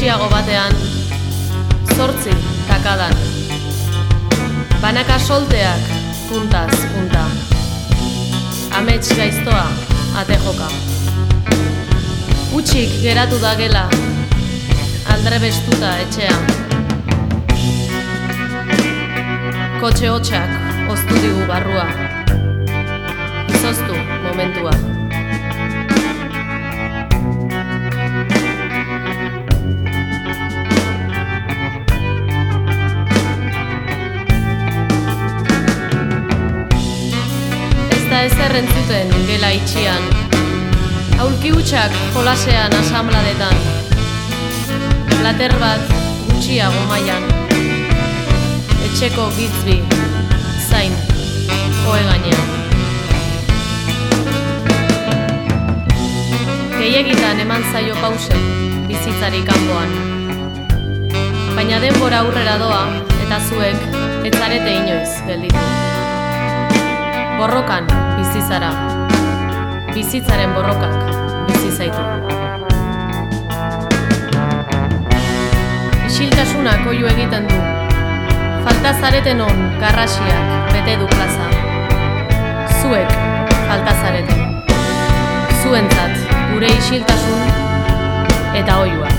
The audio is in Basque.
gutxiago batean, 8 takadan. Banaka solteak, puntaz punta. Amets gaiztoa, ate joka. Utxik geratu da gela, aldre bestuta etxean. Kotxe hotxak oztu digu barrua. Izoztu momentua. Ezer entzuten gela itxian, aulki hutsak jolasean asanbladetan, plater bat gutxiago mailan, etxeko gitzbi, zain, ohe gainean. Gehiegitan eman zaio pause bizitzari kanpoan, baina denbora aurrera doa eta zuek ez zarete inoiz gelditu. Borrokan bizi zara, bizitzaren borrokak bizi zaitu. Isiltasunak oihu egiten du, falta zareten on garrasiak bete du plaza. Zuek falta zareten, zuentzat gure isiltasun eta oihua.